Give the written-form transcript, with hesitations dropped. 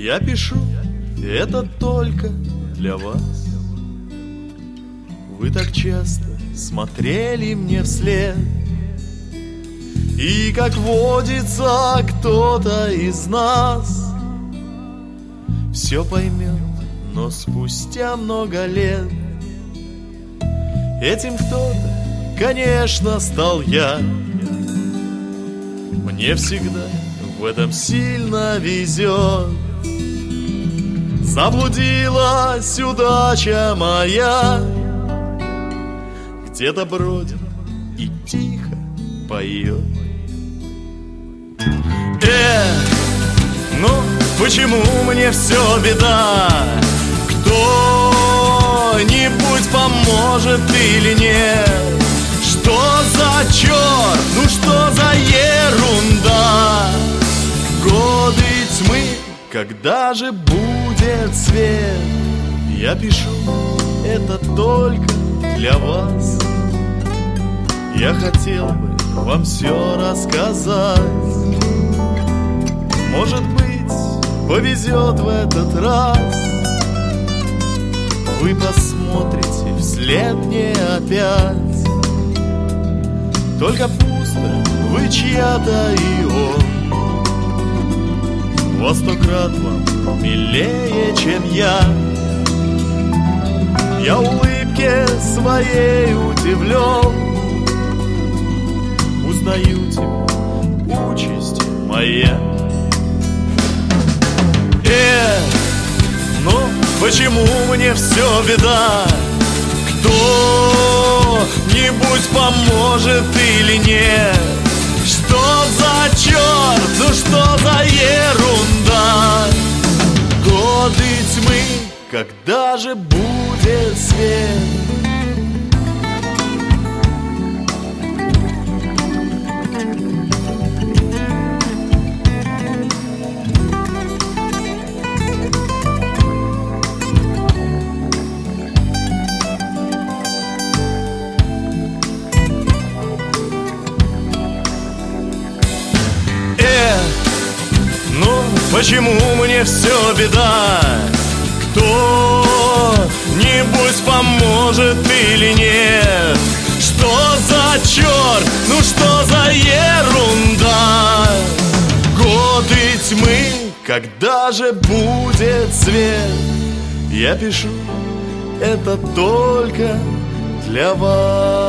Я пишу это только для вас. Вы так часто смотрели мне вслед, и, как водится, кто-то из нас все поймет, но спустя много лет. Этим кто-то, конечно, стал я. Мне всегда в этом сильно везет. Заблудилась удача моя, где-то бродит и тихо поет. Ну почему мне все беда? Кто-нибудь поможет или нет? Что за черт? Ну что за ерунда? Годы тьмы, когда же будет свет? Я пишу это только для вас. Я хотел бы вам все рассказать. Может быть, повезет в этот раз. Вы посмотрите вслед мне опять. Только пусто, вы чья-то и он. Во 100 крат вам милее, чем я. Я улыбке своей удивлен. Узнаю тебя, участь моя. Ну почему мне все беда? Кто-нибудь поможет или нет? Что за черт? Ну что за ерунда? Годы тьмы, когда же будет свет? Почему мне все беда? Кто-нибудь поможет или нет? Что за черт? Ну что за ерунда? Годы тьмы, когда же будет свет? Я пишу это только для вас.